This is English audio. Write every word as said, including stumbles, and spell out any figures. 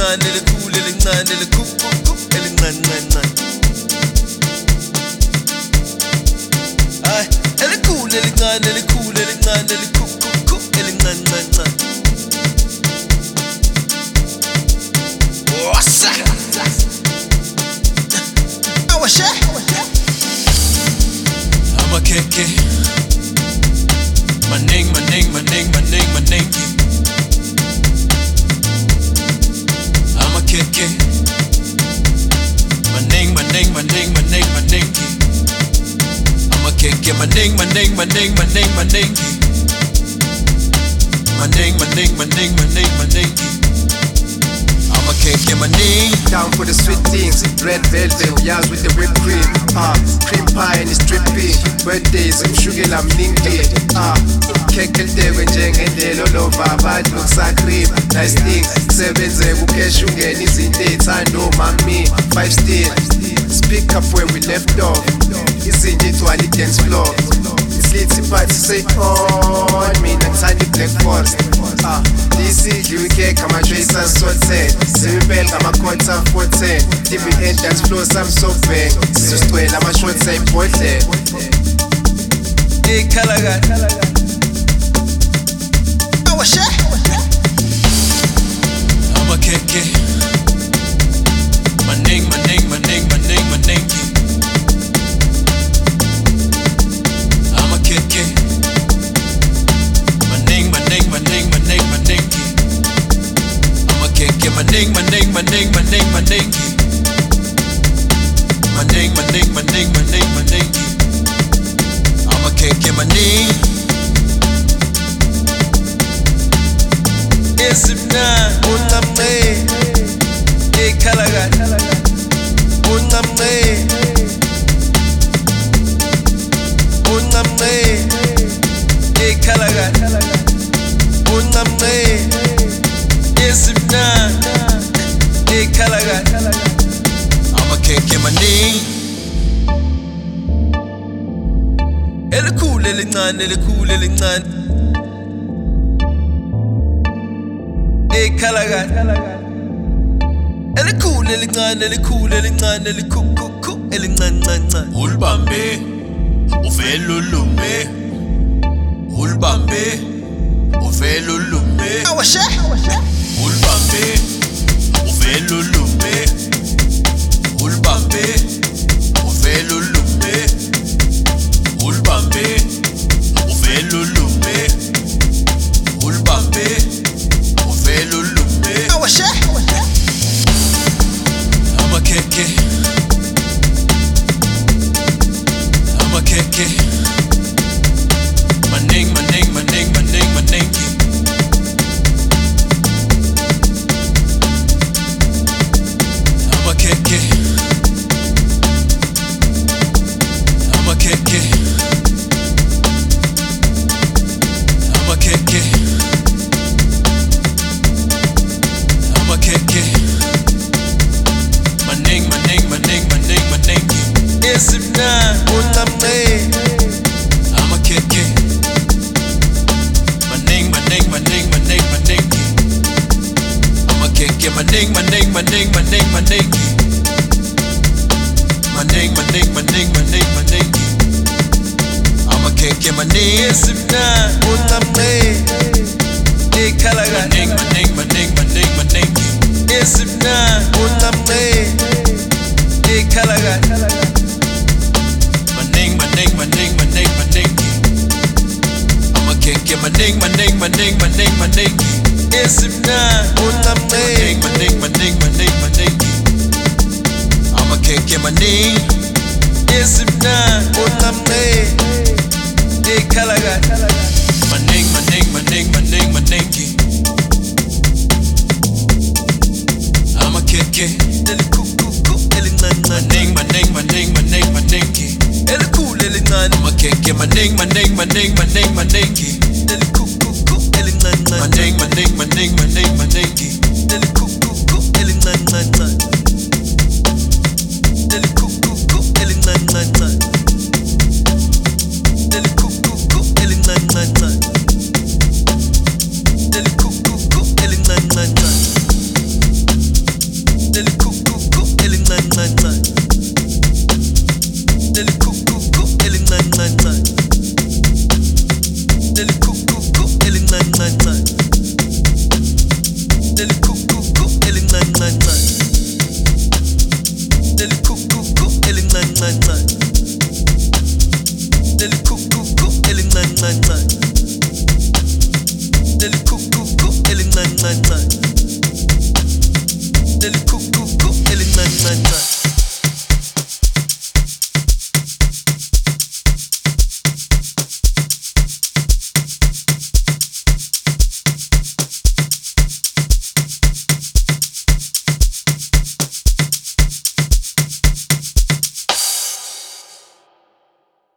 elincane elikhulu elincane elikhuphuku elincancancane. Ay, elikhulu elincane elikhulu elincane elikhuphuku elincancancane. Wasa. Awashe. Amakeke. Maning maning maning maning maning. Amakeke. Maning maning maning maning maning. Amakeke maning maning maning maning maning. Maning maning maning maning maning. I'ma kick him a knee. Down for the sweet things, red velvet, yas with the whipped cream. Ah, uh, cream pie and it's dripping. Birthdays, I'm sugar, I'm ninky. Ah, keke ltewe njengendlela olova abantu lokusakrim. Nice thing, sebenze ukesha ungena izinto ey'thanda omami. Five still, speak up where we left off. Izinto ithwala i-dance floor. Islitsi party say on mina ngithanda i-Black Forest. Ah, isidliwe ikhekhe ama-trace asothen. Sibibele ngama-quarter four ten. T V N dance floor sami sobheng. Sizosigcwela ama-shots ayibhodlela. Ikhalakati Awashe Amakeke Maning maning maning maning maning. Amakeke Maning maning maning maning maning. Amakeke maning maning maning maning maning. Maning maning maning maning maning. I'ma kick him a knee. Isimna unamne Ikalagat Unamne Unamne Ikalagat Unamne Isimna Ikalagat I'ma kick him a knee. Elikhulu elincane elikhulu elincane. Ekhalakati elikhulu elincane elikhulu elincane elikhukhuku elincancancane. Ulibambe uvela ulume. Ulibambe uvela ulume. Awashe ulibambe uvela ulume. Ulibambe uvela ulume. Ulibambe uvela ulume. Ulibambe uvela ulume. Awashe Amakeke Amakeke Maning maning maning maning maning. Amakeke Amakeke Amakeke Amakeke Maning maning maning maning maning. Isimna unamne Amakeke Maning maning maning maning maning. Amakeke maning maning maning maning maning. Maning maning maning maning maning. Amakeke maning. Isimna unamne Ikalagat Maning maning maning maning maning. Isimna unamne Ikalagat Maning maning maning maning maning. Amakeke maning maning maning maning maning. Isimna unamne maning maning maning maning. Amakeke maning. Isimna unamne Ikalagat Maning maning maning maning maning. Amakeke elikhukhuku elincancane. Maning maning maning maning maning. Elikhulu elincane. Amakeke maning maning maning maning maning. Elikhukhuku elincancane. Maning maning maning maning maning. Elikhukhuku elincancane. Elikhukhuku elincancane. Elikhukhuku elincancane. Elikhukhuku elincancane. elincane elikhukhuku elincane